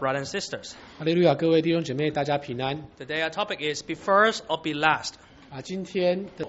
brothers and sisters. 哈利路亚，各位弟兄姐妹，大家平安。 Today our topic is be first or be last. 今天的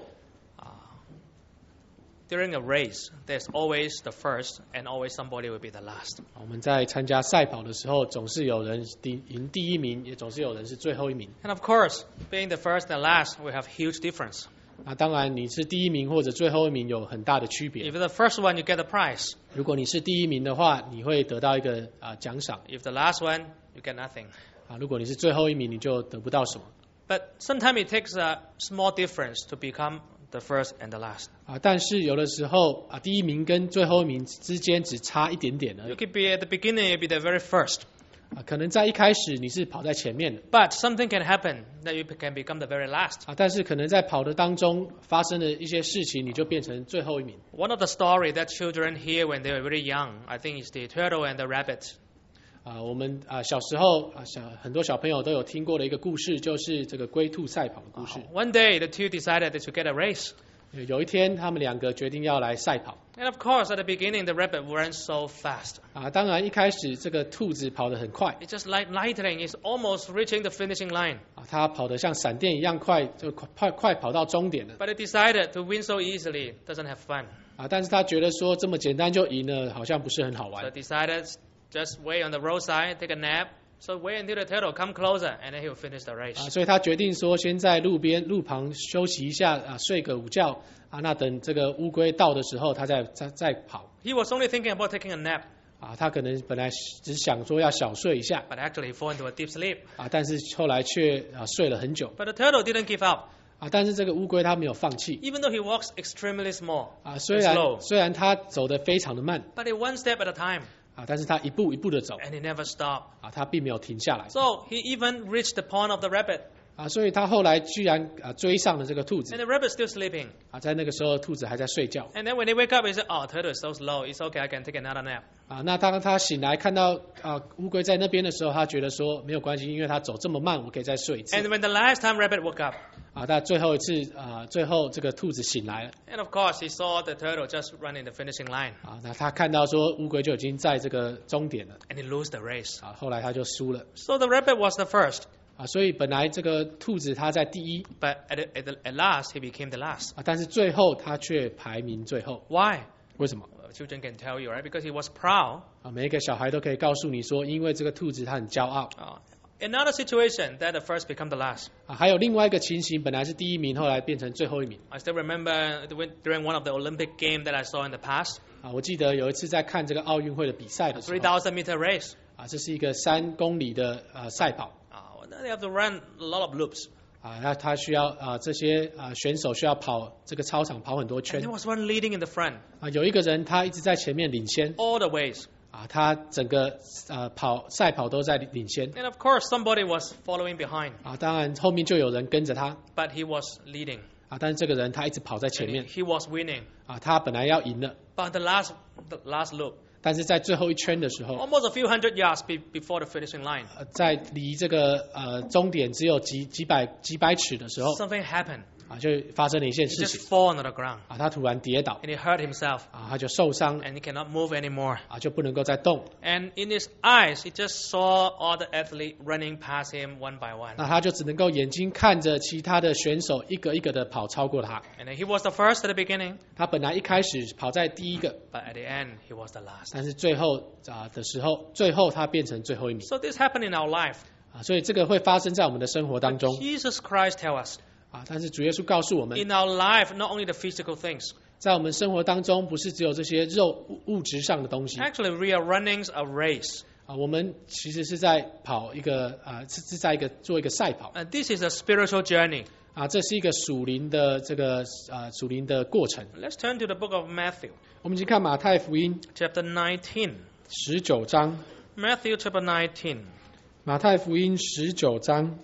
During a race, there's always the first and always somebody will be the last. 我们在参加赛跑的时候，总是有人赢第一名，也总是有人是最后一名。 And of course, being the first and last will have huge difference. 当然，你是第一名或者最后一名有很大的区别。 If you're the first one, you get the prize. 如果你是第一名的话，你会得到一个奖赏。 If the last one, you get nothing. 如果你是最后一名，你就得不到什么。 But sometimes it takes a small difference to become the first and the last. 但是有的时候第一名跟最后一名之间只差一点点而 You 已。 could be at the beginning, you'll be the very first. 可能在一开始你是跑在前面的。 But something can happen that you can become the very last. 但是可能在跑的当中发生的一些事情，你就变成最后一名。 One of the story that children hear when they are very young, I think is the turtle and the rabbit. 我们小时候很多小朋友都有听过的一个故事，就是这个龟兔赛跑的故事。 One day, the two decided to get a race. 有一天，他们两个决定要来赛跑。 And of course, at the beginning, the rabbit runs so fast. 当然一开始这个兔子跑得很快， It's just like lightning. It's almost reaching the finishing line. 它跑得像闪电一样快，就快跑到终点了。 But it decided to win so easily doesn't have fun. 但是他觉得说这么简单就赢了，好像不是很好 So 玩 it decided just wait on the roadside, take a nap. So wait until the turtle come closer, and then he will finish the race. 所以他决定说先在路旁休息一下睡个午觉那等这个乌龟到的时候，他再跑。 He was only thinking about taking a nap, 他可能本来只想说要小睡一下 but actually he fell into a deep sleep. 但是后来却睡了很久 But the turtle didn't give up. 但是这个乌龟它没有放弃 Even though he walks extremely small, 虽 and slow, 然它走得非常的慢 but it one step at a time, 但是它一步一步的走 and he never stopped. 它并没有停下来 So he even reached the pond of the rabbit, 所以他后来居然追上了这个兔子 and the rabbit's still sleeping. 在那个时候兔子还在睡觉 And then when they wake up, he said, "Oh, turtle is so slow. It's okay. I can take another nap." 那当他醒来看到乌龟在那边的时候，他觉得说没有关系，因为他走这么慢，我可以再睡一次 And when the last time rabbit woke up, 但最后一次最后这个兔子醒来了 and of course he saw the turtle just running the finishing line, 那他看到说乌龟就已经在这个终点了 and he lose the race. 后来他就输了 So the rabbit was the first, 所以本来这个兔子它在第一 but at last he became the last. 但是最后他却排名最后， Why? 为什么 Well, children can tell you, right? Because he was proud. 每一个小孩都可以告诉你说，因为这个兔子它很骄傲 Another situation that the first become the last. 还有另外一个情形，本来是第一名，后来变成最后一名 I still remember during one of the Olympic games that I saw in the past, 我记得有一次在看这个奥运会的比赛的时候 3,000-meter race. 这是一个3公里的赛跑 They have to run a lot of loops. 那他需要这些选手需要跑这个操场跑很多 And 圈 there was one leading in the front 有一个人他一直在前面领先 all the ways. 他整个赛跑都在领先 And of course, somebody was following behind, 当然后面就有人跟着他 but he was leading. 但是这个人他一直跑在前 And 面 he was winning. 他本来要赢了， But the last loop, 但是在最后一圈的时候 almost a few hundred yards before the finishing line, 在离这个终点只有几百尺的时候 something happened. 就发生了一件 He 事 just 情 fall onto the ground, 他突然跌倒 and he hurt himself, 他就受伤 and he cannot move anymore. 就不能够再动 And in his eyes, he just saw all the athletes running past him one by one. 他就只能够眼睛看着其他的选手一个一个的跑超过他 And then he was the first at the beginning, 他本来一开始跑在第一个 but at the end, he was the last. 但是最后的时候最后他变成最后一名 So this happened in our life. 所以这个会发生在我们的生活当中 Jesus Christ tells us, 但是主耶稣告诉我们 in our life, not only the physical things. 在我们生活当中不是只有这些物质上的东西 Actually, we are running a race. 我们其实是在跑一个是在做一个赛跑 And this is a spiritual journey. 这是一个属灵的这个属灵的过程 Let's turn to the book of Matthew, 我们已经看马太福音 chapter 19. 19章 Matthew chapter 19, 马太福音19章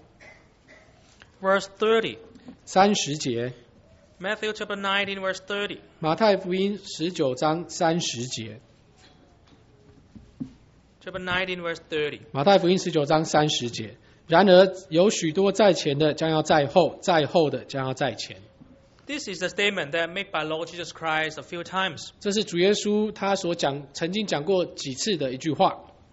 verse 30. 30节 Matthew chapter 19, verse 30. 马太福音19章30节 Chapter 19, verse 30. 马太福音19章30节然而有许多在前的将要在后，在后的将要在前。 This is a statement that made by Lord Jesus Christ a few times. 这是主耶稣他曾经讲过几次的一句话。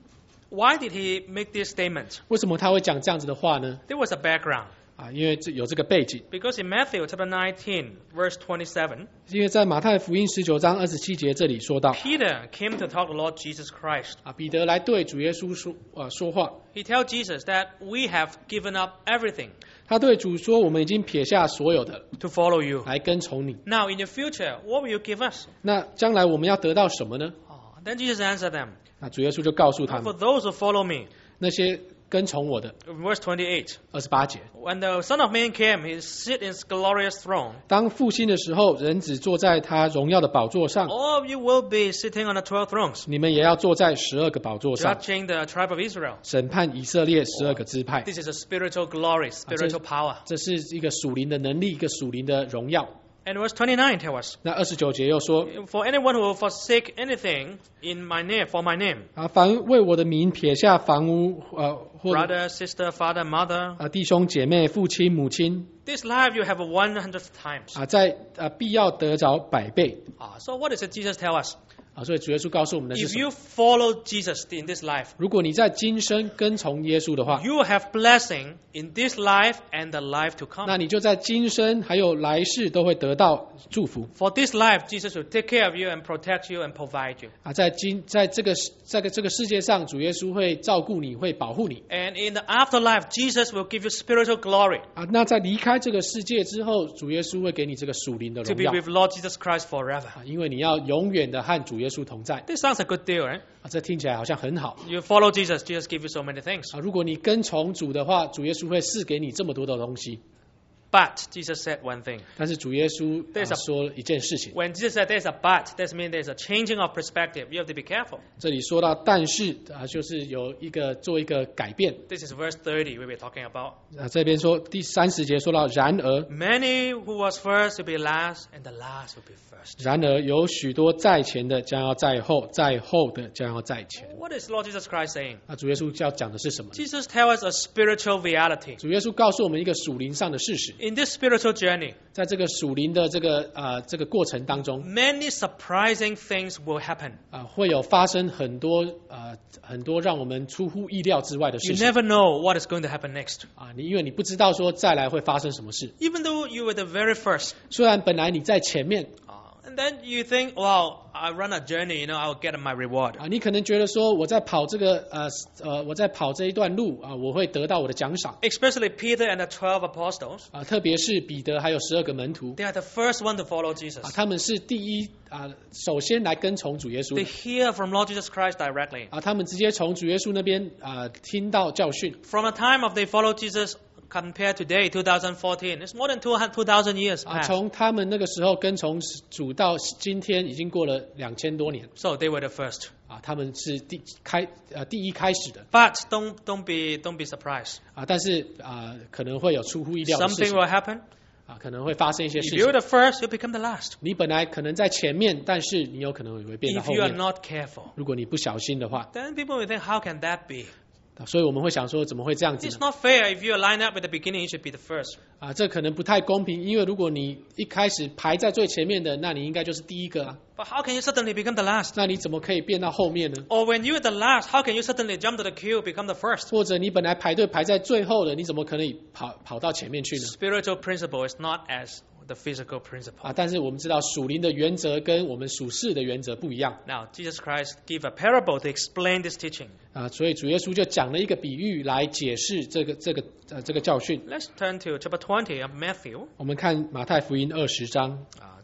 Why did he make this statement? 为什么他会讲这样子的话呢？ There was a background. 因为有这个背景。 Because in Matthew chapter 19, verse 27, 因为在马太福音19章27节这里说到， Peter came to talk to Lord Jesus Christ. 彼得来对主耶稣说话， He tells Jesus that we have given up everything 他对主说：“我们已经撇下所有的， to follow you. 来跟从你。 Now, in the future, what will you give us? 那将来我们要得到什么呢 Then Jesus answered them, 那主耶稣就告诉他 For 们， those who follow me, 那些跟从我的。 verse 28, 28节， when the Son of Man came, he sit in his glorious throne. 当复兴的时候，人子坐在他荣耀的宝座上， All of you will be sitting on the 12 thrones, 你们也要坐在12个宝座上， judging the tribe of Israel. 审判以色列12个支派。 This is a spiritual glory, spiritual power. 这是一个属灵的能力，一个属灵的荣耀。 And verse 29 tells us, 那29节又说， For anyone who will forsake anything in my name, for my name, 凡为我的名撇下房屋，或 brother, sister, father, mother, 弟兄姐妹、父亲、母亲， this life you have 100 times. 在必要得着100倍。 So what does Jesus tell us? 所以主耶稣告诉我们的是 If 什么？ you follow Jesus in this life, 如果你在今生跟从耶稣的话， you will have blessing in this life and the life to come. 那你就在今生还有来世都会得到祝福。 For this life, Jesus will take care of you and protect you and provide you. 在这个世界上，主耶稣会照顾你，会保护你。 And in the afterlife, Jesus will give you spiritual glory 那在离开这个世界之后，主耶稣会给你这个属灵的 to 荣 be 耀， with Lord Jesus Christ forever. 因为你要永远的和主耶稣同在。 This sounds a good deal, right? 这听起来好像很好。 You follow Jesus, Jesus give you so many things. 如果你跟从主的话，主耶稣会赐给你这么多的东西。 But Jesus said one thing. 但是主耶稣说一件事情。 When Jesus said there's a but, that means there's a changing of perspective. You have to be careful. 这里说到但是就是有做一个改变。 This is verse 30 we were talking about. 这边说第30节说到然而 Many who was first will be last, and the last will be first. 然而有许多在前的将要在后，在后的将要在前。 What is Lord Jesus Christ saying? 主耶稣要讲的是什么？ Jesus tells us a spiritual reality. 主耶稣告诉我们一个属灵上的事实。 In this spiritual journey, 在这个属灵的这个过程当中， many surprising things will happen. 会有发生很多让我们出乎意料之外的 You 事情。 never know what is going to happen next. 因为你不知道说再来会发生什么事。 Even though you were the very first, 虽然本来你在前面， and then you think, well, I run a journey, I'll get my reward. 你可能觉得说我在跑这一段路我会得到我的奖赏。 Especially Peter and the 12 apostles, 特别是彼得还有12个门徒， they are the first one to follow Jesus. 他们是首先来跟从主耶稣 They hear from Lord Jesus Christ directly. 他们直接从主耶稣那边听到教训。 From the time of they follow Jesus compared today, 2014, it's more than 2,000 years past. 从他们那个时候跟从主到今天，已经过了2000多年。 So they were the first. 他们是第一开始的。 But don't be surprised. 但是可能会有出乎意料的事 Something 情。 will happen. 可能会发生一些 If 事 you're 情。 the first, you'll become the last. 你本来可能在前面，但是你有可能也会变到 If 后 you are 面。 not careful, 如果你不小心的话， then people will think, how can that be? 所以我们会想说，怎么会这样子 It's 呢？ not fair. If you are lined up at the beginning, you should be the first. 这可能不太公平，因为如果你一开始排在最前面的，那你应该就是第一个啊。 But how can you suddenly become the last? 那你怎么可以变到后面呢？ Or when you're the last, how can you suddenly jump to the queue, become the first? 或者你本来排队排在最后的，你怎么可能跑到前面去呢？ Spiritual principle is not as the physical principle. 但是我们知道属灵的原则跟我们属世的原则不一样。 Now, Jesus Christ gave a parable to explain this teaching. 所以主耶稣就讲了一个比喻来解释这个教训。 Let's turn to chapter 20 of Matthew. 我们看马太福音20章，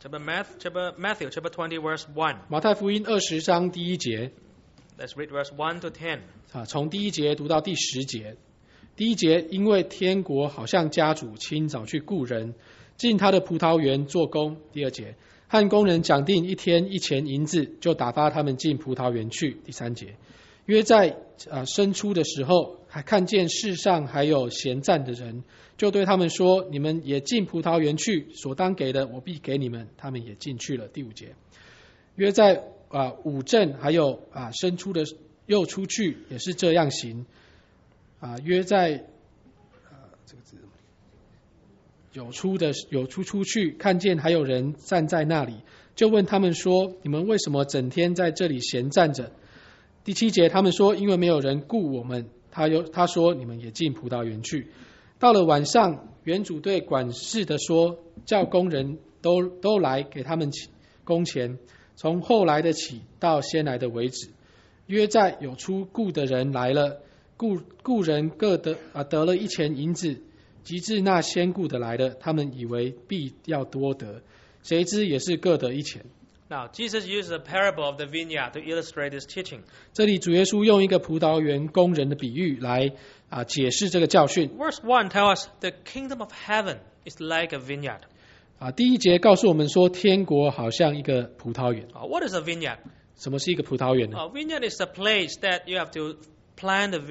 Matthew chapter 20 verse 1. 马太福音20章第1节， Let's read verse 1 to 10. 从第1节读到第10节。第1节，因为天国好像家主清早去雇人进他的葡萄园做工。第2节，和工人讲定1天1钱银子，就打发他们进葡萄园去。第3节，约在生出的时候，还看见世上还有闲站的人，就对他们说：你们也进葡萄园去，所当给的我必给你们。他们也进去了。第5节，约在午正还有生出的又出去，也是这样行。约在这个字有出去，看见还有人站在那里，就问他们说：你们为什么整天在这里闲站着？ 第7节，他们说因为没有人雇我们，他说你们也进葡萄园去。到了晚上，园主对管事的说，叫工人都来给他们工钱，从后来的起到先来的为止。约在有出雇的人来了，雇人各得了1钱银子，及至那先雇的来了，他们以为必要多得，谁知也是各得1钱。 Now, Jesus used the parable of the vineyard to illustrate this teaching. 这里主耶稣用一个葡萄园工人的比喻来解释这个教训。 Verse 1 tells us the kingdom of heaven is like a vineyard. 第1节告诉我们说，天国好像一个葡萄园。 What is a vineyard? 什么是一个葡萄园呢？ Vineyard is a place that you have to plant the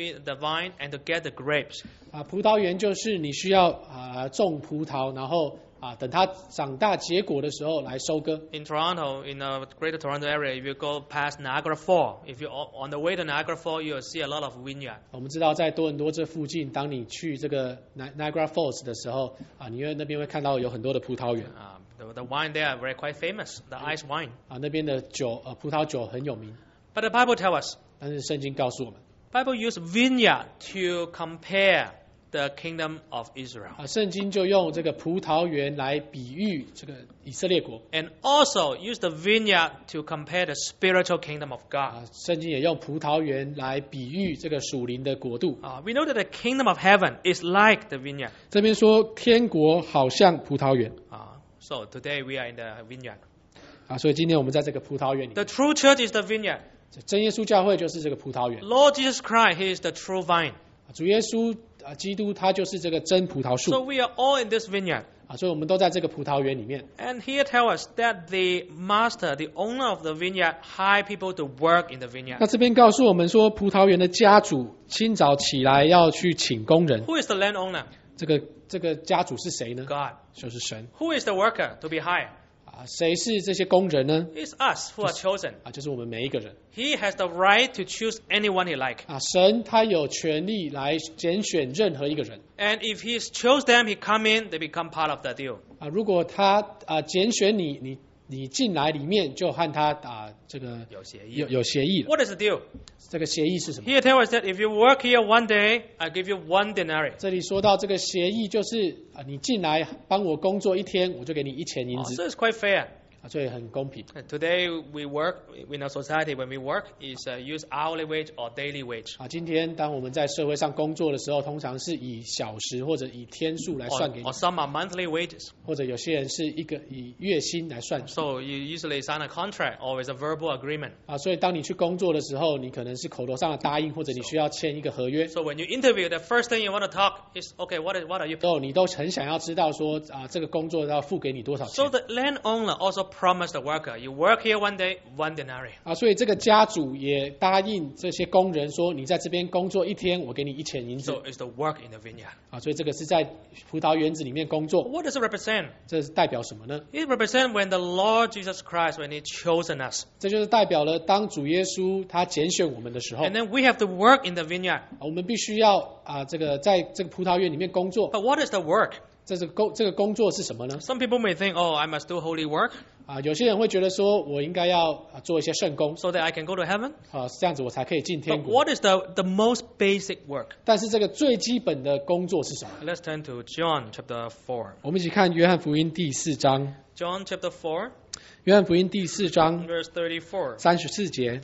vine and to get the grapes. 葡萄园就是你需要种葡萄，然后等它长大结果的时候来收割。 In Toronto, in the Greater Toronto area, if you go past Niagara Falls, if you're on the way to Niagara Falls, you'll see a lot of vineyard. 我们知道在多伦多这附近，当你去这个 Niagara Falls 的时候，你那边会看到有很多的葡萄园。 The wine there are quite famous, the ice wine. 那边的葡萄酒很有名。 But the Bible tells us, 但是圣经告诉我们 Bible use vineyard to compare the kingdom of Israel. 圣经就用这个葡萄园来比喻这个以色列国。 And also use the vineyard to compare the spiritual kingdom of God. 圣经也用葡萄园来比喻这个属灵的国度。 We know that the kingdom of heaven is like the vineyard. 这边说天国好像葡萄园。 So today we are in the vineyard. 所以今天我们在这个葡萄园里。 The true church is the vineyard. 真耶稣教会就是这个葡萄园。 Lord Jesus Christ, He is the true vine. 主耶稣基督他就是这个真葡萄树。 So we are all in this vineyard. 所以我们都在这个葡萄园里面。 And here tells us that the master, the owner of the vineyard, hire people to work in the vineyard. 那这边告诉我们说，葡萄园的家主清早起来要去请工人。 Who is the landowner? 这个家主是谁呢？ God. 就是神。 Who is the worker to be hired? 谁是这些工人呢？ It's us who are chosen. 就是我们每一个人。 He has the right to choose anyone he like. 神他有权利来拣选任何一个人。 And if he chose them, he come in, they become part of the deal. 如果他拣选你进来里面，就和他这个有协议了。 What is the deal? 这个协议是什么？ Here tells us that if you work here one day, I give you 1 denarii. 这里说到这个协议，就是你进来帮我工作1天，我就给你1钱银子。 So it's quite fair. 所以很公平。 Today we work in a society. When we work, is use hourly wage or daily wage. 今天当我们在社会上工作的时候，通常是以小时或者以天数来算给你。 Or some are monthly wages. 或者有些人是以月薪来算。 So you usually sign a contract or with a verbal agreement. 所以当你去工作的时候，你可能是口头上的答应，或者你需要签一个合约。 So when you interview, the first thing you want to talk is, okay, what are you? 你都很想要知道说这个工作要付给你多少钱。 So the landowner also promised the worker, you work here one day, 1 denarii. 所以这个家主也答应这些工人说，你在这边工作1天，我给你1钱银子。 So it's the work in the vineyard. 所以这个是在葡萄园子里面工作。 What does it represent? 这是代表什么呢？ It represents when the Lord Jesus Christ, when He chosen us. 这就是代表了当主耶稣他拣选我们的时候。 And then we have to work in the vineyard. 我们必须要在这个葡萄园里面工作。 But what is the work? 这个工作是什么呢？ Some people may think, I must do holy work. 有些人会觉得说，我应该要做一些圣工 so that I can go to heaven. 这样子我才可以进天 But 国。 what is the most basic work? 但是这个最基本的工作是什么？ Let's turn to John chapter 4. 我们一起看约翰福音第4章。 John chapter 4, 约翰福音第4章 verse 34. 34节。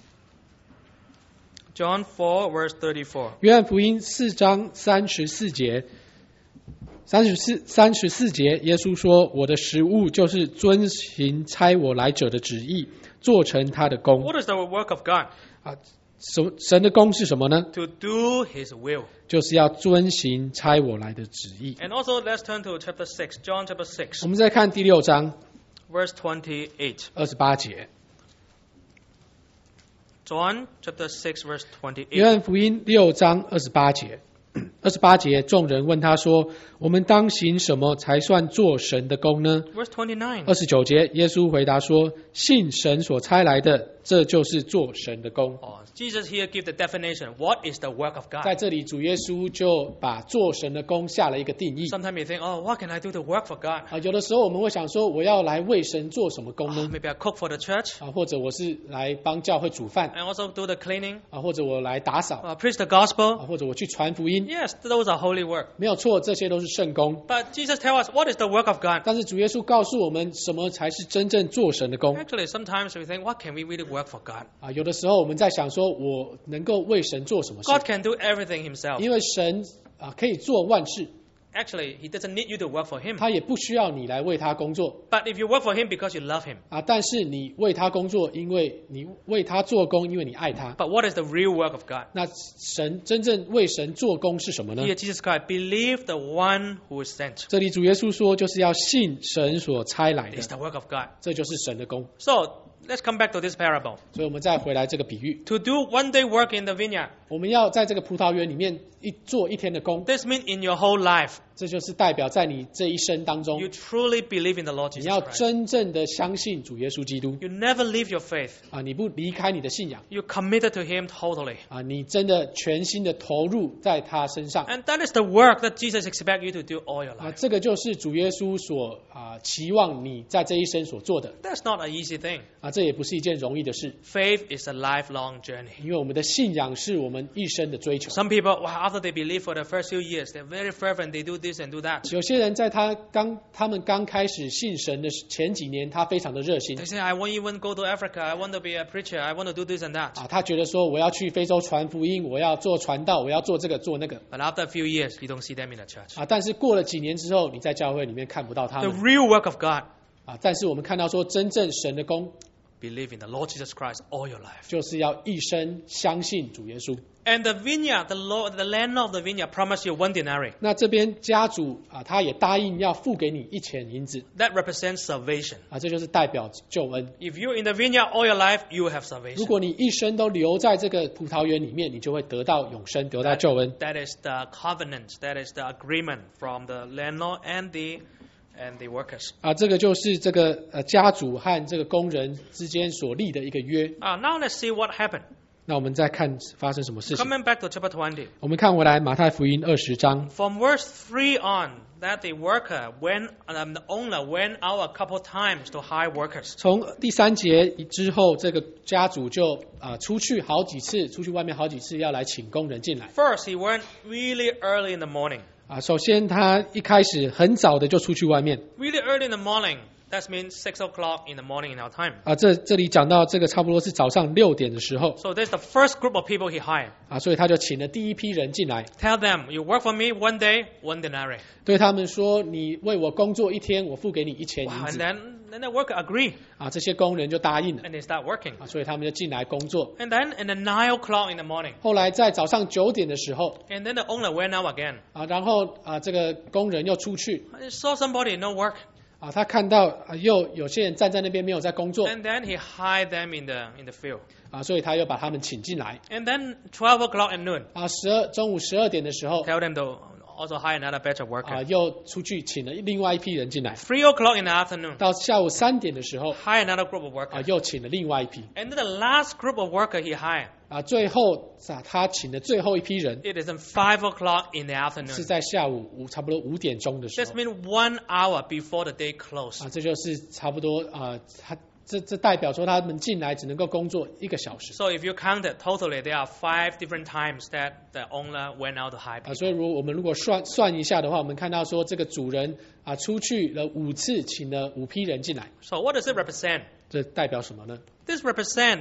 John 4, verse 34. 约翰福音4章34节。34节，耶稣说：“我的食物就是遵行差我来者的旨意，做成他的工。” What is the work of God? 神的工是什么呢？ To do His will. 就是要遵行差我来的旨意。 And also, let's turn to chapter 6, John chapter 6, 我们再看第6章 verse 28. 28节。 John chapter 6, verse 约 28. 翰福音6章28节。28节，众人问他说：“我们当行什么才算做神的工呢？” Verse 29. 29节，耶稣回答说：“信神所差来的， 这就是做神的工。 Oh, Jesus here give the definition. What is the work of 在 God? 这里，主耶稣就把做神的工下了一个定义。 Sometimes you think, oh, what can I do to work for God? 有的时候我们会想说，我要来为神做什么工 Oh, 呢？ maybe I cook for the church 或者我是来帮教会煮饭， and also do the cleaning, 或者我来打扫， preach the gospel. 或者我去传福音。 Yes, those are holy work. 没有错，这些都是圣工。 But Jesus tells us, what is the work of God? 但是主耶稣告诉我们，什么才是真正做神的工？ Actually, sometimes we think, what can we really work for God? 有的时候我们在想说，我能够为神做什么事？ God can do everything himself. 因为神可以做万事， Actually, he doesn't need you to work for him. 他也不需要你来为他工作 But if you work for him because you love him. 但是你为他工作，因为你为他做工，因为你爱他。 But what is the real work of God? 那神真正为神做工是什么呢？ Here Jesus Christ, believe the one who is sent. 这里主耶稣说，就是要信神所差来 It's 的， the work of God. 这就是神的工。 So, let's come back to this parable. 所以我们再回来这个比喻， To do one day work in the vineyard. 我们要在这个葡萄园里面做一天的工， This means in your whole life, 这就是代表在你这一生当中 you，truly believe in the Lord 你 Jesus 要 Christ. 真正的相信主耶稣基督 You never leave your faith. 你不离开你的信仰 You committed to him totally. 你真的全心的投入在他身上 And that is the work that Jesus expects you to do all your life. 这个就是主耶稣所期望你在这一生所做的 That's not an easy thing. 这也不是一件容易的事， Faith is a lifelong journey. 因为我们的信仰是我们一生的追求。 Some people, after they believe for the first few years, they're very fervent, they do this and do that. 有些人在他们刚开始信神的前几年，他非常的热心 They say, I won't even go to Africa, I want to be a preacher, I want to do this and that. 他觉得说我要去非洲传福音，我要做传道，我要做这个做那个 But after a few years, you don't see them in the church. 但是过了几年之后，你在教会里面看不到他 The 们 real work of God, 但是我们看到说，真正神的工 believe in the Lord Jesus Christ all your life. 就是要一生相信主耶稣。 And the vineyard, the landlord of the vineyard promised you 1 denarii. 那这边家主他也答应要付给你1钱银子 That represents salvation. 这就是代表救恩。 If you're in the vineyard all your life, you will have 如 salvation. 果你一生都留在这个葡萄园里面，你就会得到永生，得到救恩。 That is the covenant, that is the agreement from the landlord and the workers. 这个就是这个家主和这个工人之间所立的一个约。 Now let's see what happened. 那我们再看发生什么事情。 Coming back to chapter 20. 我们看回来马太福音20章 From verse 3 on, that the owner went out a couple times to hire workers. 从第3节之后，这个家主就出去好几次，出去外面好几次，要来请工人进来。 First, he went really early in the morning. 首先他一开始很早的就出去外面。 Really early in the morning. That means 6 o'clock in the morning in our time. 这里讲到这个差不多是早上6点的时候。 So there's the first group of people he hired. 所以他就请了第一批人进来。 Tell them, you work for me 1 day, 1 denarii. 对他们说，你为我工作1天，我付给你1钱银 And 子。 then the worker agree. 这些工人就答应了。 And they start working. 所以他们就进来工作。 And then in the 9 o'clock in the morning. 后来在早上9点的时候， And then the owner went out again. 然后这个工人又出去。 He saw somebody no work. 他看到又有些人站在那边没有在工作。 And then he hired them in the field. 所以他又把他们请进来。 And then 12 o'clock at noon. 中午12点的时候， Tell them to also hire another batch of workers. 又出去请了另外一批人进来。 3 o'clock in the afternoon. 到下午3点的时候， Hire another group of workers. 又请了另外一批。 And then the last group of workers he hired. 最后他请的最后一批人， It is in 5 o'clock in the afternoon. 是在下午差不多5点钟的时 That 候。 means 1 hour before the day closed. 这就是差不多这代表说他们进来只能够工作1个小时。 So if you count it totally, there are 5 different times that the owner went out to hire people. 所以我们如果算一下的话，我们看到说这个主人出去了5次，请了5批人进来。 So what does it represent? 这代表什么呢？ This represents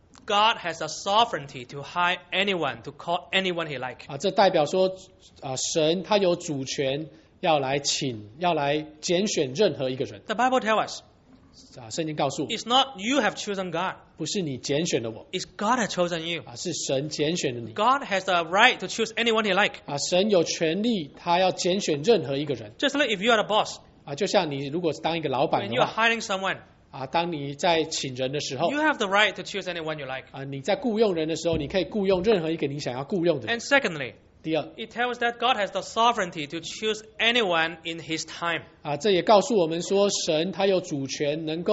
God has a sovereignty to hire anyone, to call anyone he like. 这代表说神他有主权要来拣选任何一个人。 The Bible tells us 圣经告诉我， it's not you have chosen God, 不是你拣选了我， it's God has chosen you. 是神拣选了你。 God has the right to choose anyone he like. 神有权利，他要拣选任何一个人。 Just like if you are the boss, 就像你如果是当一个老板 when 的 you are 话， hiring someone, 当你在请人的时候， you have the right to choose anyone you like. 你在雇佣人的时候，你可以雇佣任何一个你想要雇佣的人。 And secondly, 第二， it tells that God has the sovereignty to choose anyone in his time. 这也告诉我们说，神他有主权，能够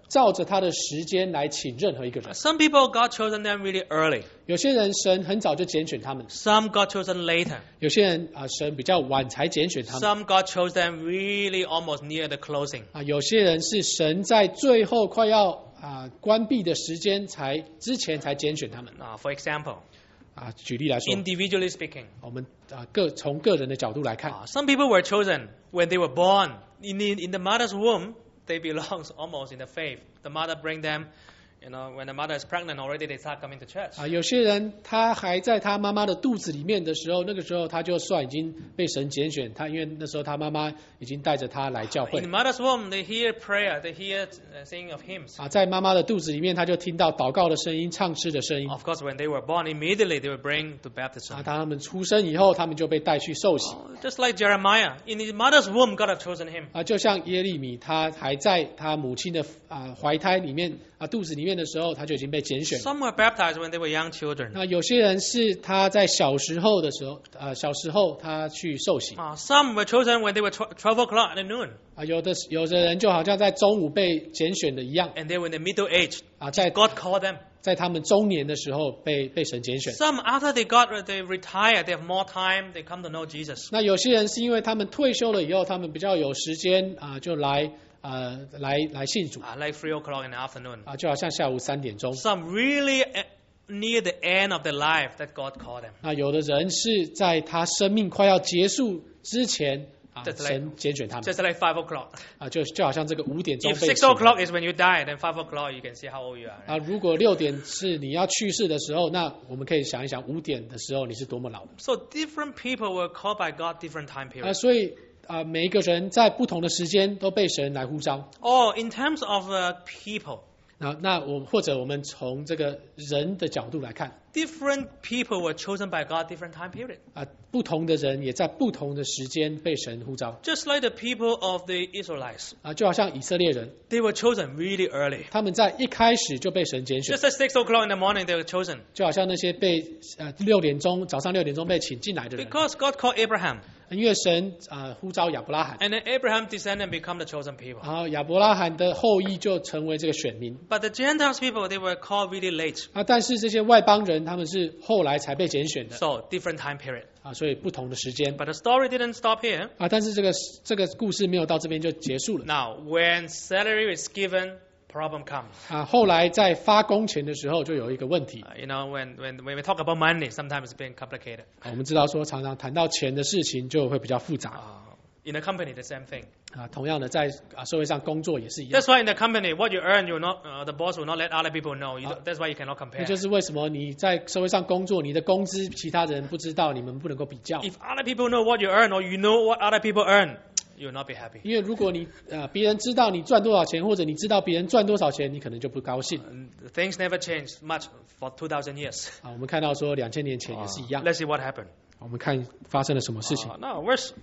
照着他的时间来请任何一个人。 Some people God chosen them really early. 有些人神很早就拣选他们， Some God chosen later. 有些人神比较晚才拣选他们。 Some God chose them really almost near the closing. 有些人是神在最后快要关闭的时间之前才拣选他们。 For example, 举例来说， individually speaking, 我们从个人的角度来看， some people were chosen when they were born. In the mother's womb, they belong almost in the faith. The mother bring them, when the mother is pregnant already, they start coming to church. 有些人他还在他妈妈的肚子里面的时候，那个时候他就算已经被神拣选，因为那时候他妈妈已经带着他来教会。 In the mother's womb, they hear prayer, they hear singing of hymns. 在妈妈的肚子里面，他就听到祷告的声音、唱诗的声音。 Of course, when they were born, immediately they were bring to baptism. 当他们出生以后，他们就被带去受洗。 Just like Jeremiah, in his mother's womb, God had chosen him. 就像耶利米，他还在他母亲的怀胎里面肚子里面的时候，他就已经被拣选。 Some were baptized when they were young children. 那有些人是他在小时候他去受洗。 Some were chosen when they were 12 o'clock at noon. 有的人就好像在中午被拣选的一样。 And they were in the middle age. 在 God called them. 在他们中年的时候被神拣选。 Some after they retire, they have more time, they come to know Jesus. 那有些人是因为他们退休了以后，他们比较有时间就来信主。 Like 3 o'clock in the afternoon. 就好像下午3点钟。 Some really near the end of their life that God called them. 那有的人是在他生命快要结束之前神拣选他们。 Just like 5 o'clock. 就好像这个5点钟 If 被 6 o'clock is when you die, then 5 o'clock you can see how old you are. 如果6点是你要去世的时候，那我们可以想一想5点的时候你是多么老的。 So different people were called by God different time periods. 所以每一个人在不同的时间都被神来呼召。 In terms of people. 那或者我们从这个人的角度来看。 Different people were chosen by God different time period. 不同的人也在不同的时间被神呼召。 Just like the people of the Israelites. 就好像以色列人。 They were chosen really early. 他们在一开始就被神拣选。 Just at 6 o'clock in the morning they were chosen. 就好像那些被早上6点钟被请进来的人。 Because God called Abraham. 因为神呼召亚伯拉罕。 And then Abraham descended and become the chosen people. 然后亚伯拉罕的后裔就成为这个选民。 But the Gentiles people, they were called really late. 但是这些外邦人他们是后来才被拣选的。 So different time period. 所以不同的时间。 But the story didn't stop here. 但是这个故事没有到这边就结束了。 Now, when salary is given, problem comes. 后来在发工钱的时候就有一个问题。 When we talk about money, sometimes it's being complicated. 我们知道说常常谈到钱的事情就会比较复杂。 In a company, the same thing. 同样的在社会上工作也是一样。 That's why in the company, what you earn, the boss will not let other people know. That's why you cannot compare. 那就是为什么你在社会上工作，你的工资其他人不知道，你们不能够比较。 If other people know what you earn, or you know what other people earn, you will not be happy. 因为如果你别人知道你赚多少钱，或者你知道别人赚多少钱，你可能就不高兴。 Things never changed much for 2000 years. 我们看到说2000年前也是一样。 Let's see what happened. 我们看发生了什么事情。 Now,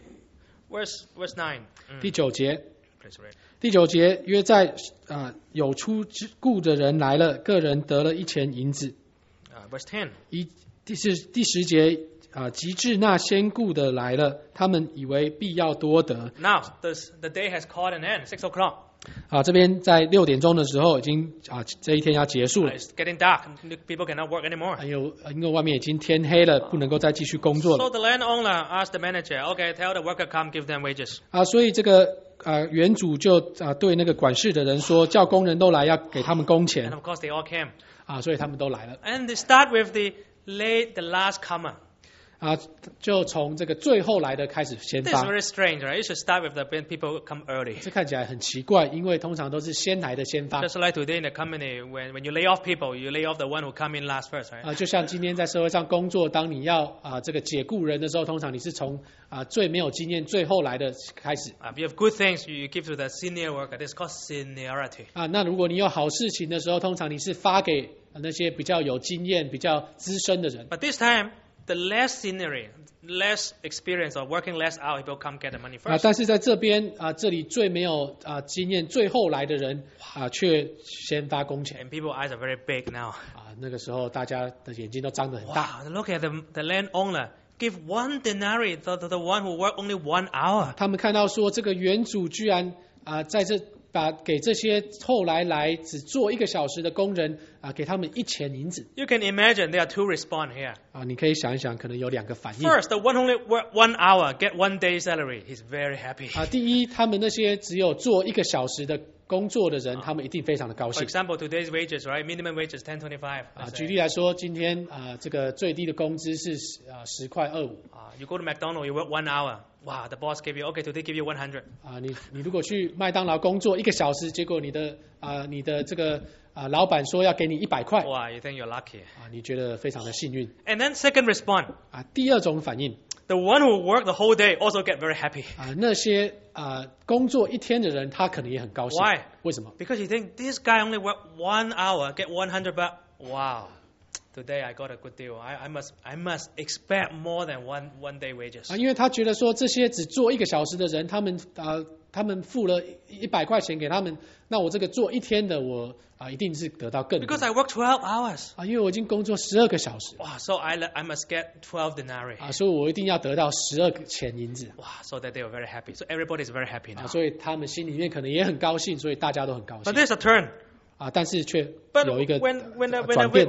verse 9. 第9节。 Please read. 第9节，约在有出雇的人来了，个人得了1钱银子。 Verse 10. 第10节，及至那先雇的来了，他们以为必要多得。 Now the day has called an end. 6 o'clock. 这边在6点钟的时候，已经这一天要结束了。 It's getting dark. People cannot work anymore. 因为外面已经天黑了，不能够再继续工作了。 So the landowner asked the manager, "Okay, tell the worker come, give them wages." 所以这个原主就对那个管事的人说，叫工人都来，要给他们工钱。 And of course they all came. 所以他们都来了。 And they start with the last comer. 就从这个最后来的开始先 This 发。 is very strange, right? You should start with the people come early. 这看起来很奇怪，因为通常都是先来的先发。 Just like today in the company, when you lay off people, you lay off the one who come in last first, right? 就像今天在社会上工作，当你要这个解雇人的时候，通常你是从最没有经验、最后来的开始。 If you have good things, you give to the senior worker. This is called seniority. 那如果你有好事情的时候，通常你是发给那些比较有经验、比较资深的人。 But this time, the less senior, less experience or working less hours, people come get the money first. 但是在这边这里最没有经验、最后来的人却先发工钱。 And people's eyes are very big now. 那个时候大家的眼睛都张得很大。 Wow, look at the landowner. Give 1 denarii to the one who worked only 1 hour. 他们看到说，这个原主居然在这给这些后来只做1个小时的工人给他们1钱银子。 You can imagine there are two response here. 你可以想一想，可能有2个反应。 First, the one only work 1 hour, get 1 day salary. He's very happy. 第一，他们那些只有做1个小时的工作的人，他们一定非常的高 For 兴。 example, today's wages, right? Minimum wage is 10.25. 举例来说，今天这个最低的工资是10.25块。 You go to McDonald's, you work 1 hour. Wow, the boss gave you, okay, today give you 100. 你如果去麦当劳工作1个小时，结果你的这个老板说要给你100块。 Wow, you think you're lucky. 你觉得非常的幸运。 And then second response, 第二种反应， the one who worked the whole day also get very happy. 那些工作1天的人，他可能也很高兴。 Why? 为什么？ Because you think this guy only worked 1 hour, get 100 bucks. Wow. Today I got a good deal. I must expect more than one day wages. 因为他觉得说这些只做1个小时的人，他们付了100块钱给他们，那我这个做1天的我一定是得到更多。 Because I work 12 hours. 因为我已经工作12个小时。 Wow, so I must get 12 denarii. 所以我一定要得到12钱银子。 Wow, so that they were very happy. So everybody is very happy now. 所以他们心里面可能也很高兴，所以大家都很高兴。 But there's a turn. 但是却 But 有一个 when the 转变。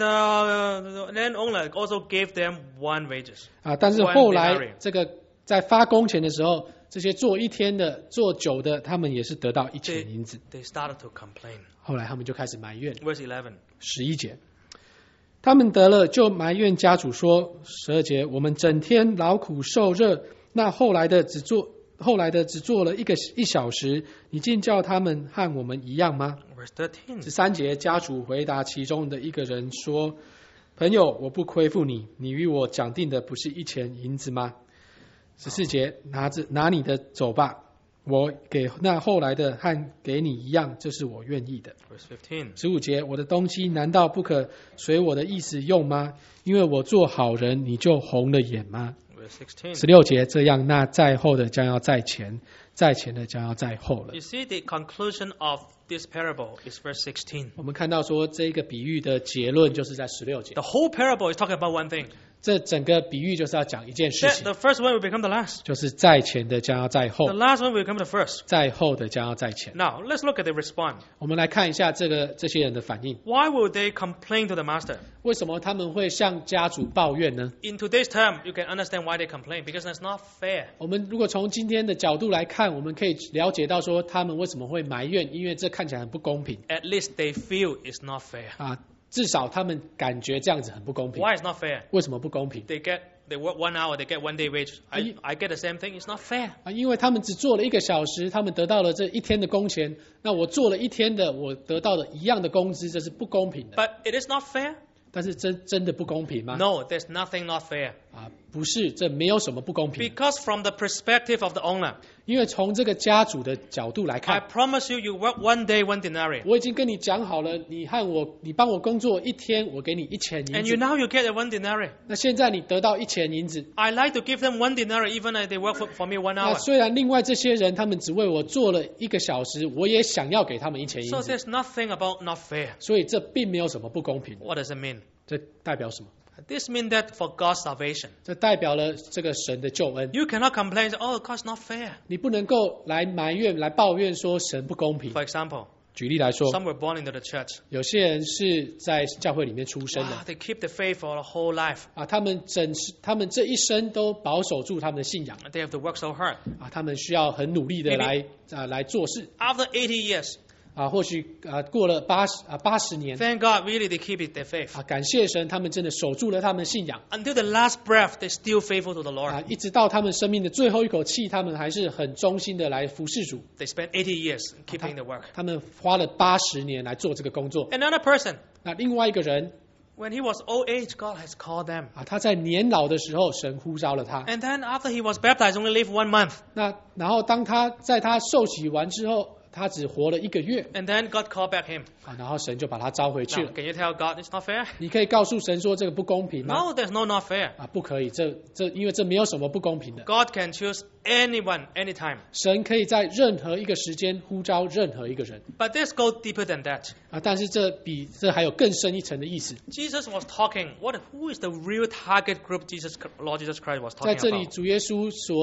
landowner also gave them 1 wages. 但是后来这个在发工钱的时候，这些做1天的、做久的，他们也是得到1钱银子。 They started to complain. 后来他们就开始埋怨。 Verse 11. 11节，他们得了就埋怨家主说，12节，我们整天劳苦受热，那后来的只做了1小时，你竟叫他们和我们一样吗？ Verse 13. 13节，家主回答其中的一个人说：“朋友，我不亏负你，你与我讲定的不是1钱银子吗？”14节，拿你的走吧，我给那后来的和给你一样，这是我愿意的。 Verse 15. 15节，我的东西难道不可随我的意思用吗？因为我做好人，你就红了眼吗 Verse 16. ？16节，这样那在后的将要在前，在前的将要在后了。 You see, the conclusion of this parable is verse 16. 我们看到说，这个比喻的结论就是在16节。 The whole parable is talking about one thing. 这整个比喻就是要讲一件事 That 情， the first one will become the last. 就是在前的将要在后 The，last one will become the first. 在后的将要在前。 Now, let's look at the response. 我们来看一下这些人的反应， Why will they complain to the master? 为什么他们会向家主抱怨呢？ In today's term, you can understand why they complain, because that's not fair. 我们如果从今天的角度来看，我们可以了解到说他们为什么会埋怨，因为这看起来很不公平 At least they feel it's not fair. 至少他们感觉这样子很不公平。 Why is not fair? 为什么不公平？ They work 1 hour, they get 1 day wage. I get the same thing. It's not fair. 因为他们只做了1个小时，他们得到了这1天的工钱，那我做了1天的，我得到了一样的工资，这是不公平的。 But it is not fair? 但是真的不公平吗？ No, there's nothing not fair. 不是，这没有什么不公平。 Because from the perspective of the owner, 因为从这个家主的角度来 I 看， promise you, you work 1 day, 1 denarii. 我已经跟你讲好了，你帮我工作1天，我给你1钱银 And you 子。 now you get 1 denarii. 那现在你得到1钱银子， I like to give them 1 denarii even if they work for me 1 那 hour. 虽然另外这些人他们只为我做了1个小时，我也想要给他们1钱银 So 子， there's nothing about not fair. 所以这并没有什么不公平。 What does it mean? 这代表什么？ This means that for God's salvation, 这代表了这个神的救恩。 you cannot complain, oh, God's not fair. 你不能够来埋怨、来抱怨说神不公平。 For example, 举例来说， some were born into the church. 有些人是在教会里面出生的 Wow, they keep the faith for the whole life. 他们这一生都保守住他们的信仰 They have to work so hard. 他们需要很努力的来做事 After 80 years, 或许过了80年 thank God, really, they keep their faith. 感谢神，他们真的守住了他们的信仰 Until the last breath, they're still faithful to the Lord. 一直到他们生命的最后一口气，他们还是很忠心的来服侍主。 They spent 80 years keeping the work. 他们花了80年来做这个工作。 Another person, 那另外一个人 when he was old age, God has called them. 他在年老的时候，神呼召了他。 And then after he was baptized, only lived 1 month. 然后当在他受洗完之后，他只活了1个月 And then God called back him. 然后神就把他召回去 Now, 了。 can you tell God it's not fair? 你可以告诉神说这个不公平吗？ No, there's no not fair. 不可以，因为这没有什么不公平的。 God can choose anyone, anytime. 神可以在任何一个时间呼召任何一个人 But let's go deeper than that. 但是这比这还有更深一层的意思。 Jesus was talking. Who is the real target group Lord Jesus Christ was 在 talking 这里， about? 主耶稣所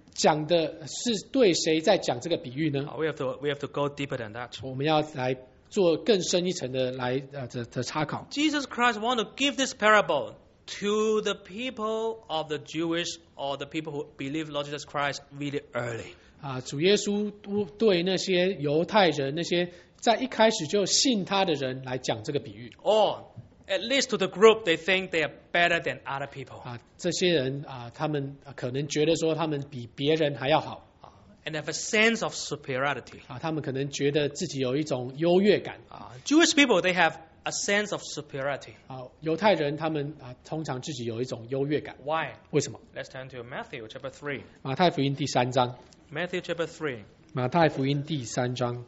讲的是对谁在讲这个比喻呢？ We have to go deeper than that. 我们要来做更深一层的来的查考。 Jesus Christ want to give this parable to the people of the Jewish or the people who believe Lord Jesus Christ really early. 主耶稣对那些犹太人，那些在一开始就信他的人来讲这个比喻。 Or at least to the group they think they are better than other people. 这些人他们可能觉得说他们比别人还要好。 And have a sense of superiority. 他们可能觉得自己有一种优越感。 Jewish people they have a sense of superiority. 犹太人他们通常自己有一种优越感。 Why? 为什么？ Let's turn to Matthew chapter 3. 马太福音第3章。 Matthew chapter 3. 马太福音第3章。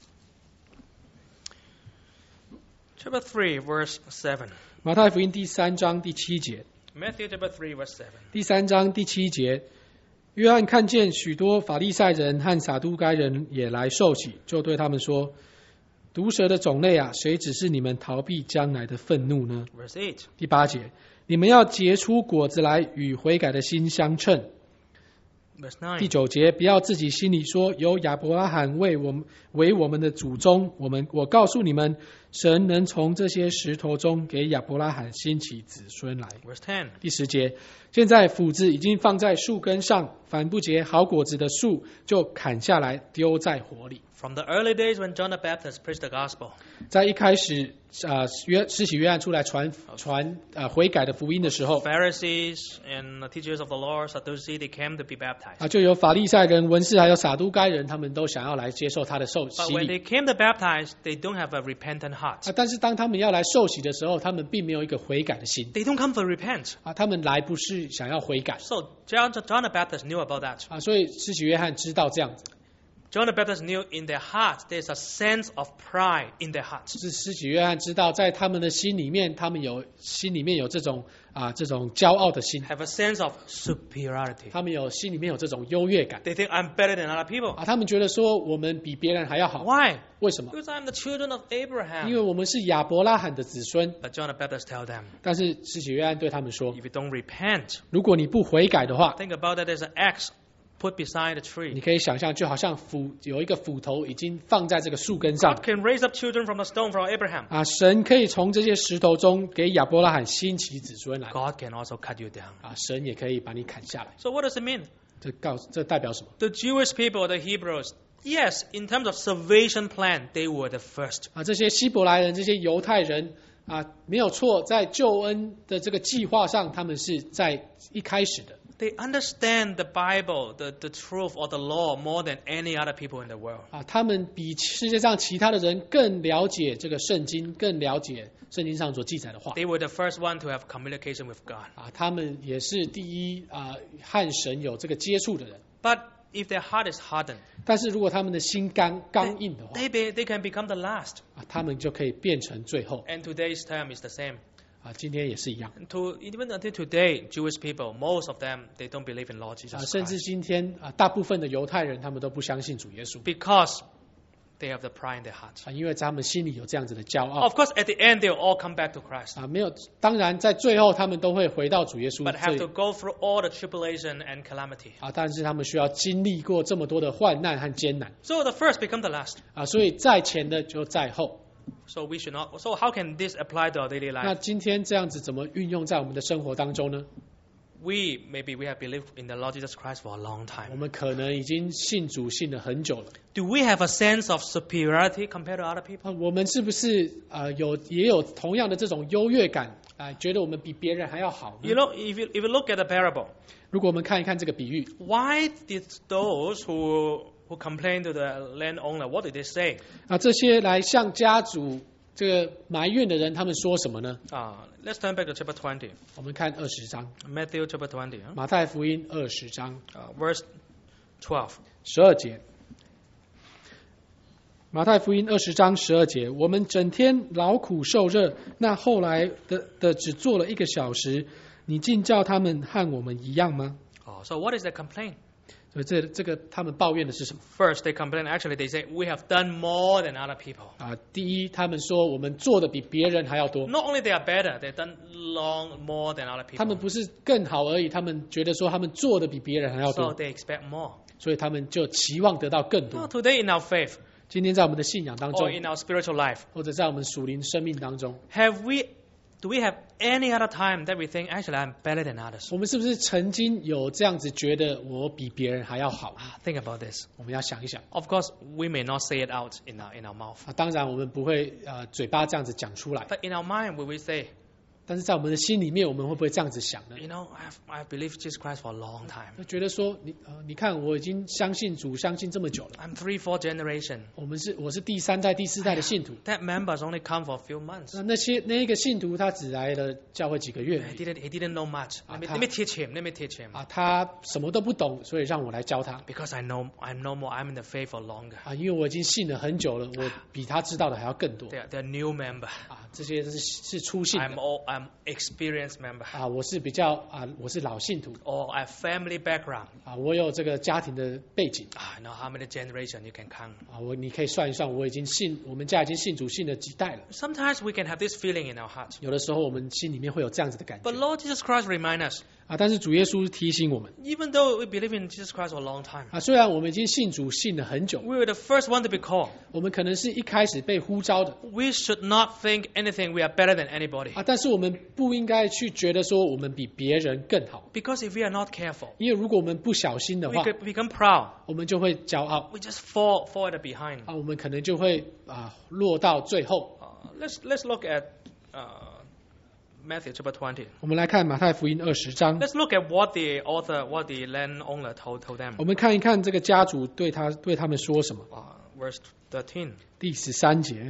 Chapter 3 verse 7. 马太福音第3章第7节。 Matthew chapter 3 verse 7. 第3章第7节。约翰看见许多法利赛人和撒都该人也来受洗，就对他们说：毒蛇的种类啊，谁指示你们逃避将来的愤怒呢？ Verse 8. 第8节，你们要结出果子来，与悔改的心相称。 Verse 9. 第9节，不要自己心里说，有亚伯拉罕为我们的祖宗，我告诉你们，神能从这些石头中给亚伯拉罕兴起子孙来。 Verse 10. 第10节，现在斧子已经放在树根上，凡不结好果子的树，就砍下来丢在火里。 From the early days when John the Baptist preached the gospel, 在一开始，施洗约翰出来传悔改的福音的时候， Pharisees and the teachers of the law, Sadducees, they came to be baptized. 就有法利赛人、文士还有撒都该人，他们都想要来接受他的受 But 洗 when 礼。 they came to baptize, they don't have a repentant heart. 但是当他们要来受洗的时候，他们并没有一个悔改的心。 They don't come to repent. 他们来不是想要悔改。 So John the Baptist knew about that. 所以施洗约翰知道这样子。 John the Baptist knew in their heart there's a sense of pride in their hearts. 是施洗约翰知道，在他们的心里面，心里面有这种骄傲的心， Have a sense of superiority. 他们心里面有这种优越感。 They think I'm better than other people. 他们觉得说我们比别人还要好。 Why? 为什么？ Because I'm the children of Abraham. 因为我们是亚伯拉罕的子孙。 But John the Baptist tell them, 但是施洗约翰对他们说， if you don't repent, 如果你不悔改的话， think about that as an axe put beside the tree. 你可以想象，就好像有一个斧头已经放在这个树根上。 God can raise up children from the stone for Abraham. 神可以从这些石头中给亚伯拉罕兴起子孙来。 God can also cut you down. 神也可以把你砍下来。 So what does it mean? 这代表什么？ The Jewish people, the Hebrews, yes, in terms of salvation plan, they were the first. 这些希伯来人，这些犹太人没有错，在救恩的这个计划上，他们是在一开始的。 They understand the Bible, the truth or the law more than any other people in the world. 他们比世界上其他的人更了解这个圣经，更了解圣经上所记载的话。 They were the first one to have communication with God. 他们也是第一和神有这个接触的人。 But if their heart is hardened, 但是如果他们的心刚硬的话， they can become the last. 他们就可以变成最后。 And today's term is the same. 今天也是一样。 Even until today, Jewish people, most of them, they don't believe in Lord Jesus 甚至 Christ. 今天大部分的犹太人，他们都不相信主耶稣， Because they have the pride in their heart. 因为他们心里有这样子的骄傲。 Of course, at the end, they'll all come back to Christ. 没有，当然在最后他们都会回到主耶稣 But have to go through all the tribulation and calamity. 但是他们需要经历过这么多的患难和艰难。 So the first become the last. 所以在前的就在后。 So we should not. So how can this apply to our daily 那 life? 今天这样子怎么运用在我们的生活当中呢？ Maybe we have believed in the Lord Jesus Christ for a long 我 time. 们可能已经信主信了很久了。 Do we have a sense of superiority compared to other people? 我们是不是也有同样的这种优越感觉得我们比别人还要好呢？ You know, if you look at the parable, 如果我们看一看这个比喻， why did those who complained to the landowner, what did they say? 这些来向家主这个埋怨的人，他们说什么呢？ Let's turn back to chapter 20. 我们看20章， Matthew chapter 20, 马太福音20章 verse 12. 12节。马太福音20章12节，我们整天劳苦受热，那后来的只做了1个小时，你竟叫他们和我们一样吗？ So what is the complaint? 所以这个他们抱怨的是什么？ First, they complain. Actually, they say we have done more than other people. 第一，他们说我们做的比别人还要多。 Not only they are better, they've done more than other 他们 people. 不是更好而已，他们觉得说他们做的比别人还要 So 多， they expect more. 所以他们就期望得到更 Now, 多。 today in our faith 今天在我们的信仰当 or 中， in our spiritual life, 或者在我们属灵生命当中， do we have any other time that we think actually I'm better than others? 我们是不是曾经有这样子觉得我比别人还要好？ Think about this. 我们要想一想 Of course, we may not say it out in our mouth. 当然我们不会嘴巴这样子讲出来， But in our mind, will we say, 但是在我们的心里面，我们会不会这样子想呢？ you know, I've believed Jesus Christ for a long time. 就觉得说你看我已经相信主相信这么久了， I'm 3-4 generation. 我是第三代第四代的信徒， That member's only come for a few months. 那一个信徒他只来了教会几个月而 He 已 didn't know much. Let me teach him. Let me teach him. 他什么都不懂，所以让我来教他 Because I know more. I'm in the faith for longer. 因为我已经信了很久了，我比他知道的还要更多 They're new member. 这些是初信的 I'm experienced member. 我是老信徒 Or I have family background. 我有这个家庭的背景 I know how many generation you can count. 你可以算一算，我们家已经信主信了几代了。 Sometimes we can have this feeling in our heart. 有的时候我们心里面会有这样子的感觉 But Lord Jesus Christ remind us, 但是主耶稣提醒我们 even though we believe in Jesus Christ for a long time, 虽然我们已经信主信了很久， we were the first one to be called. 我们可能是一开始被呼召的 We should not think anything we are better than anybody. 但是我们不应该去觉得说我们比别人更好， Because if we are not careful, 因为如果我们不小心的 we 话， could become proud. 我们就会骄傲 We just fall at the behind. 我们可能就会落到最后。 Let's look at Matthew chapter 20. 我们来看马太福音20章， Let's look at what the landowner told them. 我们看一看这个家主对他们说什么。 Verse 13. 第13节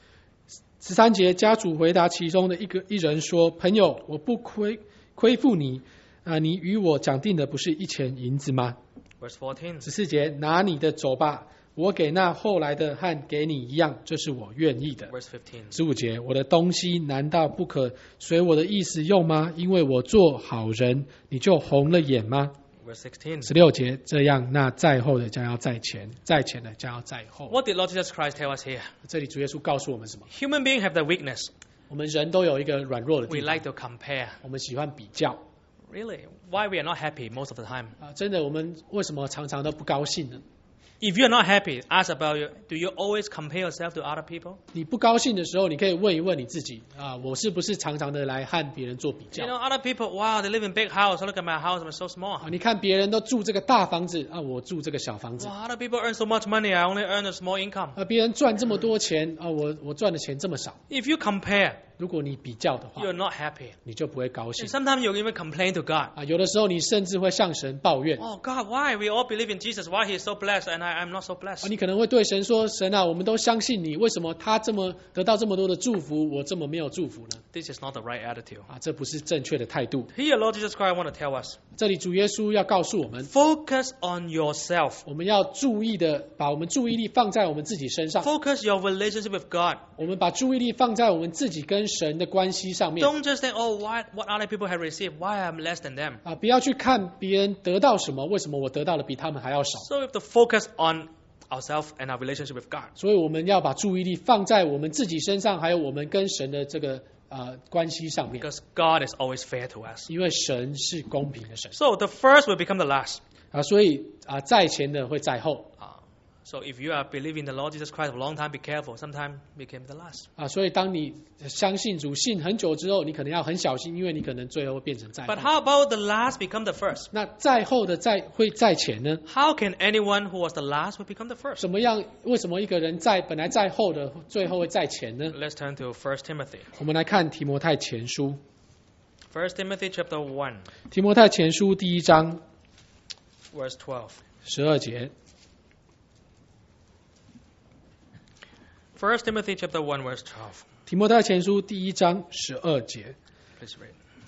，13节，家主回答其中的一人说：“朋友，我不亏负你你与我讲定的不是1钱银子吗？” Verse 14. 14节，拿你的走吧，我给那后来的和给你一样，这是我愿意的。 Verse 15. 15节，我的东西难道不可随我的意思用吗？因为我做好人，你就红了眼吗？ Verse 16. 16节，这样那在后的将要在前，在前的将要在后。 What did Lord Jesus Christ tell us here? 这里主耶稣告诉我们什么？ Human beings have the weakness. 我们人都有一个软弱的 We 地方， like to compare. 我们喜欢比较。 Really? Why we are not happy most of the time? 真的，我们为什么常常都不高兴呢？ If you are not happy, ask about you. Do you always compare yourself to other people? 你不高兴的时候，你可以问一问你自己我是不是常常的来和别人做比 You 较 know, other people, wow, they live in big house. Look at my house, I'm so small. 你看别人都住这个大房子我住这个小房子 Wow, other people earn so much money. I only earn a small income. 别人赚这么多钱我赚的钱这么少。 If you compare, 如果你比较的话 you're not happy. 你就不会高兴 And sometimes you even complain to God. 有的时候你甚至会向神抱怨 Oh God, why we all believe in Jesus? Why he is so blessed and I'm not so blessed? 你可能会对神说：“神我们都相信你，为什么他这么得到这么多的祝福，我这么没有祝福呢？” This is not the right attitude. 这不是正确的态度。 Here, Lord Jesus Christ want to tell us, 这里主耶稣要告诉我们， focus on yourself. 我们要注意的把我们注意力放在我们自己身上， Focus your relationship with God. 我们把注意力放在我们自己跟神的关系上面。 Don't just think, oh, what other people have received, why I'm less than them. 不要去看别人得到什么，为什么我得到的比他们还要少。 So we have to focus on ourselves and our relationship with God. 所以我们要把注意力放在我们自己身上，还有我们跟神的这个关系上面， Because God is always fair to us. 因为神是公平的神 So the first will become the last. 所以在前的会在后 So if you are believing the Lord Jesus Christ for a long time, be careful. Sometimes became the last. 所以当你相信主信很久之后，你可能要很小心，因为你可能最后会变成在后 But how about the last become the first? 那在后的会在前呢？ How can anyone who was the last will become the first? 怎么样？为什么一个人本来在后的，最后会在前呢？ Let's turn to 1 Timothy. 我们来看提摩太前书， 1 Timothy chapter 1, 提摩太前书第1章 verse 12. 12节。 1 Timothy chapter 1, verse 12. 提摩太前书第1章12节， Please read.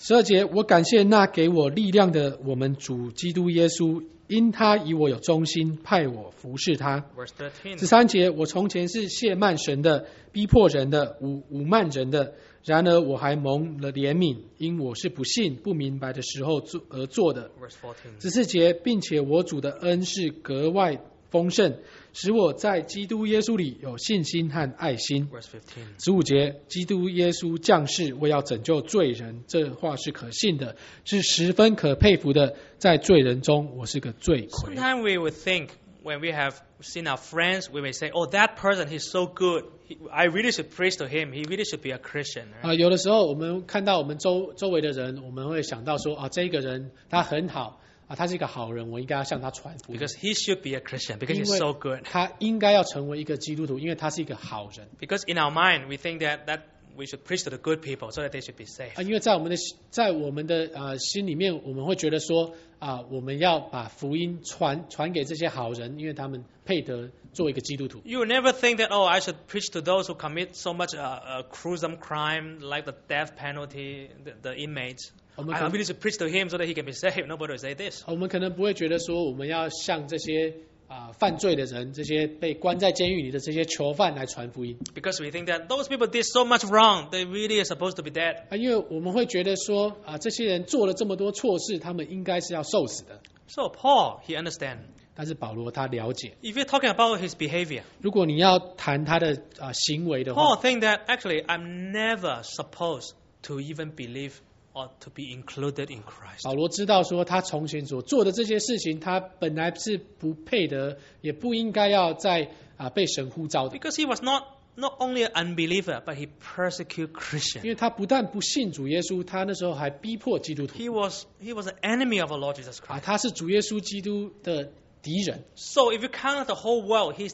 12节，我感谢那给我力量的我们主基督耶稣，因他以我有忠心，派我服侍他。 Verse 13. 13节，我从前是亵慢神的，逼迫人的，侮慢人的，然而我还蒙了怜悯，因我是不信不明白的时候而做的。 Verse 14. 14节，并且我主的恩是格外丰盛，使我在基督耶稣里有信心和爱心。 Verse 15. 15节，基督耶稣降世为要拯救罪人，这话是可信的，是十分可佩服的。在罪人中，我是个罪魁。 Sometimes we would think when we have seen our friends, we may say, "Oh, that person, he's so good. I really should preach to him. He really should be a Christian." Right? 有的时候我们看到我们周围的人，我们会想到说这个人他很好他是一个好人，我应该要向他传福音。 Because he should be a Christian, because 因 he's 为 so good. 他应该要成为一个基督徒，因为他是一个好人。 Because in our mind, we think that we should preach to the good people so that they should be saved. 因为在我们的心里面，我们会觉得说我们要把福音传给这些好人，因为他们配得做一个基督徒。 You will never think that, oh, I should preach to those who commit so much gruesome crime, like the death penalty, the inmates. I really should preach to him so that he can be saved. Nobody will say this. 我们可能不会觉得说我们要向这些犯罪的人，这些被关在监狱里的这些囚犯来传福音。 Because we think that those people did so much wrong, they really are supposed to be dead. 因为我们会觉得说这些人做了这么多错事，他们应该是要受死的。 So Paul, he understands. 但是保罗他了解， If you're talking about his behavior, 如果你要谈他的行为的话， Paul think that actually I'm never supposed to even believe or to be included in Christ. 保罗知道说他从前所做的这些事情，他本来是不配得，也不应该要在被神呼召的。 Because he was not only an unbeliever, but he persecuted 因 Christians. 为他不但不信主耶稣，他那时候还逼迫基督徒。 He was an enemy of our Lord Jesus Christ. 他是主耶稣基督的敌人。 So if you count the whole world, he's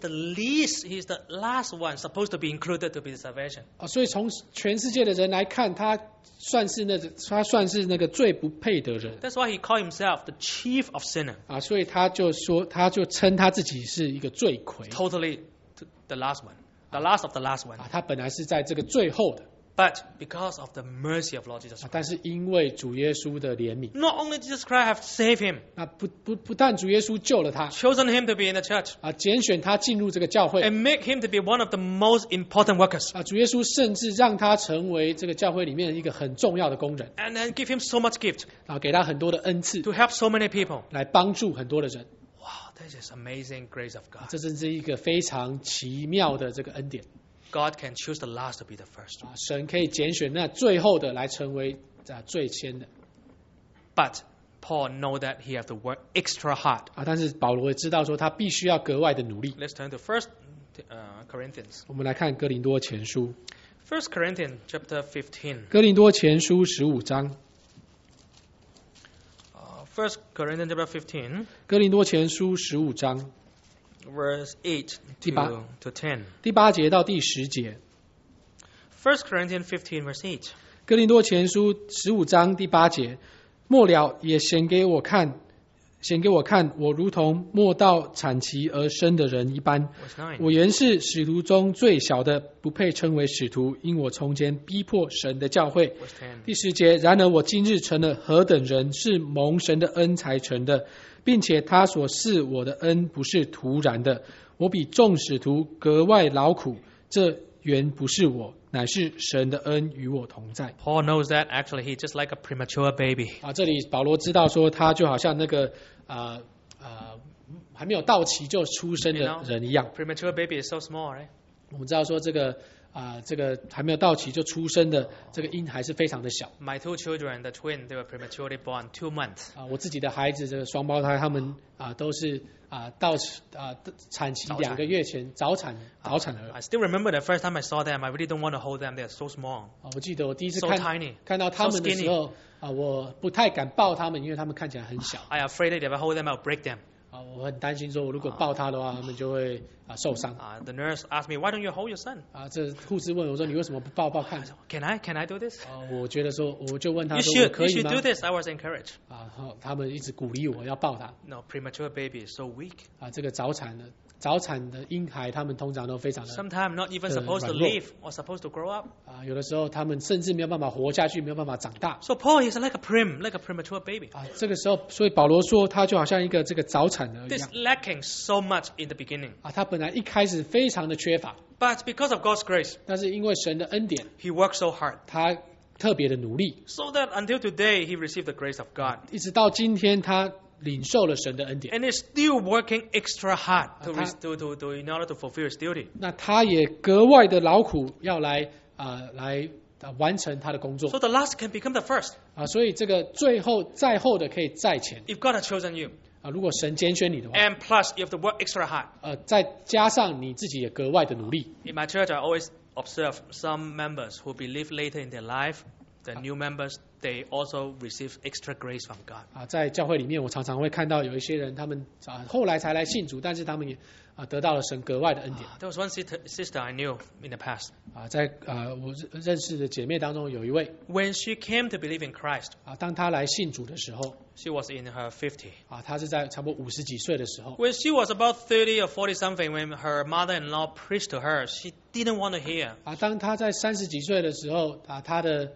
the last one supposed to be included to be the salvation. 所以从全世界的人来看，他算是那个最不配的人。 That's why he called himself the chief of sinners. 所以他就称他自己是一个罪魁。 Totally the last one. The last of the last one. 他本来是在这个最后的。 But because of the mercy of Lord Jesus Christ. 但是因为主耶稣的怜悯， Not only Jesus Christ have saved him. 不但主耶稣救了他， Chosen him to be in the church. 拣选他进入这个教会， And make him to be one of the most important workers. 主耶稣甚至让他成为这个教会里面一个很重要的工人， And then give him so much gift. 给他很多的恩赐， To help so many people. 来帮助很多的人。 Wow, this is amazing grace of God. 这真是一个非常奇妙的这个恩典。 God can choose the last to be the first. 神可以拣选那最后的来成为最先的。 But Paul know that he have to work extra hard. 但是保罗也知道说他必须要格外的努力。 Let's turn to 1 Corinthians. 我们来看哥林多前书， 1 Corinthians chapter 15. 哥林多前书15章， 1 Corinthians chapter 15, 哥林多前书15章 verse 8 to 10. 第8节到第10节。 1 Corinthians 15, verse 8. 哥林多前书15章第8节，末了也显给我看，我如同没到产期而生的人一般。 Verse 9. 我原是使徒中最小的，不配称为使徒，因我从前逼迫神的教会。 Verse 10. 第10节，然而我今日成了何等人，是蒙神的恩才成的，并且他所赐我的恩不是突然的，我比众使徒格外劳苦，这原不是我，乃是神的恩与我同在。 Paul knows that actually he's just like a premature baby. 这里保罗知道说，他就好像那个还没有到期就出生的人一样。 Premature baby is so small, right? 我们知道说这个还没有到期就出生的这个婴孩是非常的小。 My two children, the twin, they were prematurely born 2 months. 我自己的孩子这个双胞胎，他们都是到产期2个月前早产儿。 I still remember the first time I saw them. I really don't want to hold them. They're so small. 我记得我第一次 So tiny. 看到他们的时候我不太敢抱他们，因为他们看起来很小。 I am afraid that if I hold them, I'll break them. 我很担心说，我如果抱他的话，他们就会受伤。 The nurse asked me, "Why don't you hold your son?" 这护士问我说，你为什么不抱看？ Can I do this? 我觉得说，我就问他 You 说，我 should 可以吗 do this. I was encouraged. 他们一直鼓励我要抱他。 No, premature baby is so weak. 这个早产的婴孩，他们通常都非常的 Sometimes not even supposed to live or supposed to grow up. 有的时候他们甚至没有办法活下去，没有办法长大。 So Paul is like a premature baby. 这个时候，所以保罗说，他就好像一个这个早产儿一 This 样。 lacking so much in the beginning. 他本来一开始非常的缺乏， But because of God's grace, 但是因为神的恩典， he worked so hard. 他特别的努力， So that until today, he received the grace of God. 一直到今天，他领受了神的恩典。 And he's still working extra hard to in order to fulfill his duty. 那他也格外的劳苦，要来完成他的工作 So the last can become the first. 所以这个最后在后的可以在前 If God has chosen you, 如果神拣选你的话， and plus you have to work extra hard. 再加上你自己也格外的努力。 In my church, I always observe some members who believe later in their life, the new members, they also receive extra grace from God. 在教会里面，我常常会看到有一些人，他们后来才来信主，但是他们也得到了神格外的恩典。 There was one sister I knew in the past. 在我认识的姐妹当中，有一位 When she came to believe in Christ, 当她来信主的时候， she was in her 50. 她是在差不多50几岁的时候。 When she was about 30 or 40 something, when her mother-in-law preached to her, she didn't want to hear. 当她在30几岁的时候，她的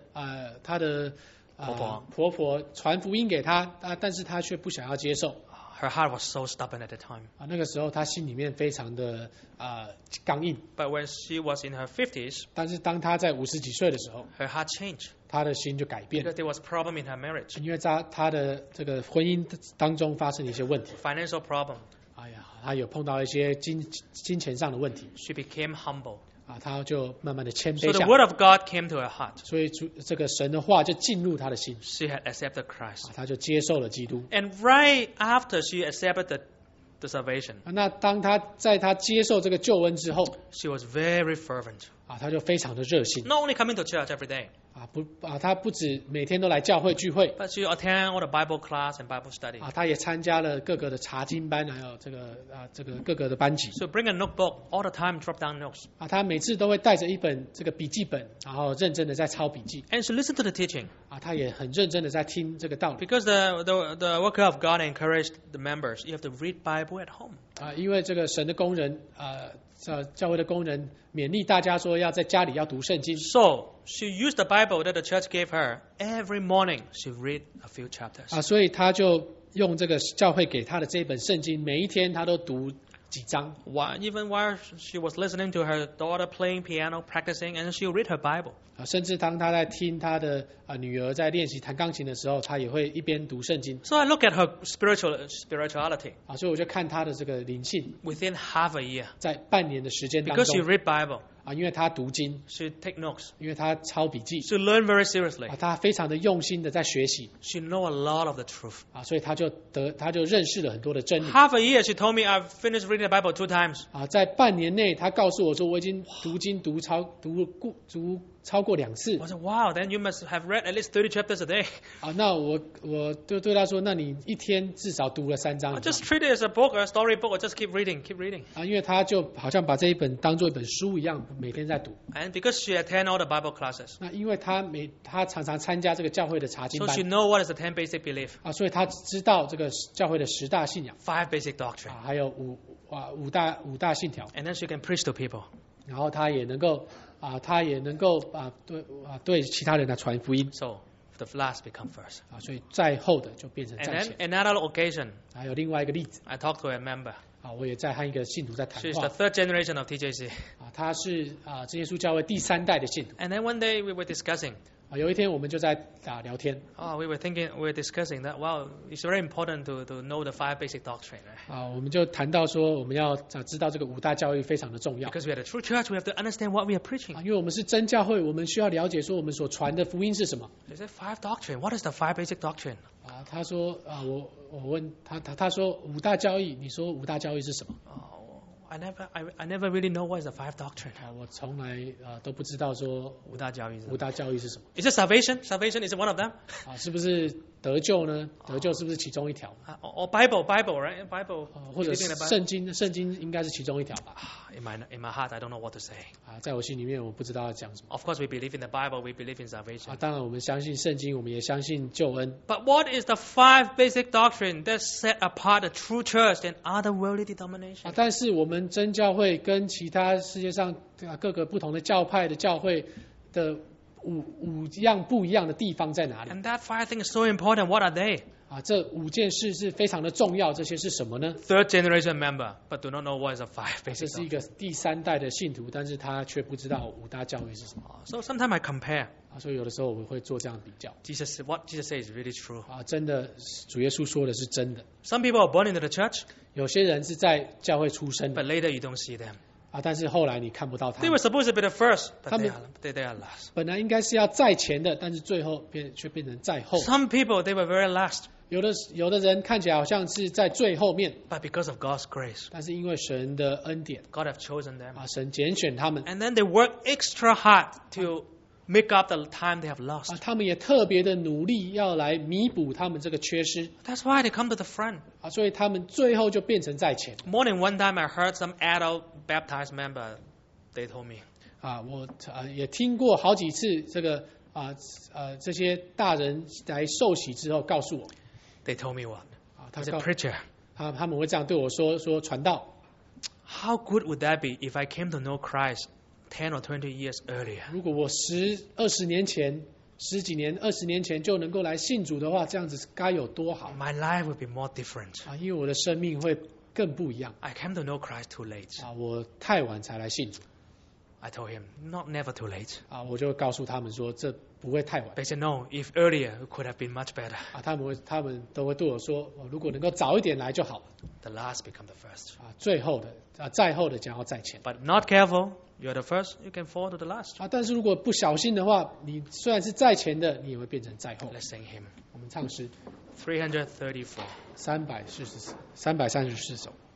婆婆传福音给她，但是她却不想要接受。 Her heart was so stubborn at the time. 那个时候她心里面非常的刚硬。 But when she was in her 50s, 但是当她在50几岁的时候， her heart changed 她的心就改变了， because there was a problem in her marriage, 因为她的这个婚姻当中发生了一些问题。 financial problem. 她有碰到一些金钱上的问题。 She became humble. 她就慢慢的谦 So 卑 the 下 word 来。 of God came to her heart. 所以这个神的话就进入她的心， She had accepted Christ. 她就接受了基督。 And right after she accepted the salvation, 那当她在她接受这个救恩之后， she was very fervent. 她就非常的热心。 Not only coming to church every day, 她不止每天都来教会聚会， but she attend all the Bible class and Bible study. 她也参加了各个的查经班，还有这个各个的班级。 So bring a notebook all the time, drop down notes. 她每次都会带着一本这个笔记本，然后认真的在抄笔记。 And she listened to the teaching. 她也很认真的在听这个道理。 Because the worker of God encouraged the members, you have to read Bible at home. 因为这个神的工人教会的工人勉励大家说要在家里要读圣经。 So she used the Bible that the church gave her. Every morning she read a few chapters. 所以她就用这个教会给她的这本圣经，每一天她都读几章。 Even while she was listening to her daughter playing piano, practicing, and she'll read her Bible. 甚至当她在听她的女儿在练习弹钢琴的时候，她也会一边读圣经。 So I look at her spirituality 所以我就看她的这个灵性， within half a year. 在半年的时间当 Because she 中， read Bible, 因为她读经， she take notes, 因为她抄笔记， she learn very seriously. 她非常的用心的在学习， She know a lot of the truth. 所以她就认识了很多的真理。 Half a year, she told me I've finished reading the Bible 2 times. 在半年内，她告诉我说我已经读经读超过2次。 I said, wow, then you must have read at least 30 chapters a day. 那我就对她说，那你一天至少读了3章 I just treat it as a book, a storybook. I just keep reading. 因为她就好像把这一本当做一本书一样，每天在读。 And because she attend all the Bible classes, 那因为她常常参加这个教会的查经 so 班 she know what is the 10 basic belief, 所以她知道这个教会的10大信仰 5 basic doctrine, 还有五大信条， and then she can preach to people. 然后她也能够对其他人来传福音。 So the last become first. 所以在后的就变成 And 在 then 前。 another occasion, 还有另外一个例子 I talked to a member. 我也在和一个信徒在谈 She's the 话 third generation of TJC. 他是真耶稣教会第3代的信徒。 And then one day we were discussing. 有一天我们就在聊天。 We were discussing that, wow, it's very important to know the 5 basic doctrine. Right? 我们就谈到说我们要知道这个5大教义非常的重要。 Because we are the true church, we have to understand what we are preaching. 因为我们是真教会，我们需要了解说我们所传的福音是什么。 They said 5 doctrine. What is the 5 basic doctrine? 他说我问他说5大教义，你说5大教义是什么 ？I never really know what is the 5 doctrine. 我从来都不知道说 5大教义 5大教义是什么。 Is it salvation? Salvation is one of them? 是不是得救呢？得救是不是其中一条 ？Or Bible, right? Bible. 或者圣经应该是其中一条吧。 In my heart, I don't know what to say. 在我心里面我不知道要讲什么。 Of course, we believe in the Bible, we believe in salvation. 当然我们相信圣经，我们也相信救恩。 But what is the 5 basic doctrine that set apart the true church and other worldly denominations? 但是我们真教会跟其他世界上各个不同的教派的教会的五样不一样的地方在哪里？ And that 5 things is so important. What are they? 这5件事是非常的重要，这些是什么呢？ Third generation member, but do not know what is the 5 basic. 这是一个第3代的信徒，但是他却不知道5大教义是什么。 So sometimes I compare. 所以有的时候我们会做这样的比较。 What Jesus says is really true. 真的，主耶稣说的是真的。 Some people are born into the church. 有些人是在教会出生的 ，but later you don't see them. 但是后来你看不到他 They 们。 were supposed to be the first, but they are last. 本来应该是要在前的，但是最后却变成在后。 Some people they were very last. 有的人看起来好像是在最后面 ，but because of God's grace, 但是因为神的恩典 God have chosen them. 神拣选他们 And then they work extra hard to make up the time they have lost. 他们也特别的努力要来弥补他们这个缺失 That's why they come to the front. 所以他们最后就变成在前。 More than one time I heard some adult baptized member, they told me. 我也听过好几次这个这些大人来受洗之后告诉我。 They told me what? As a preacher. 他们会这样对我说传道。 How good would that be if I came to know Christ 10 or 20 years earlier? 如果我10、20年前、10几年、20年前就能够来信主的话，这样子该有多好 ！My life would be more different. 因为我的生命会更不一样。 I came to know Christ too late. 我太晚才来信主。 I told him, never too late. 我就告诉他们说，这不会太晚。 They said, no, if earlier, it could have been much better. 他们都会对我说，如果能够早一点来就好了。 The last become the first. 最后的在后的将要在前。 But not careful, you're the first, you can fall to the last. 但是如果不小心的话，你虽然是在前的，你也会变成在后。 Let's sing hymn. 我们唱诗 334. 334首。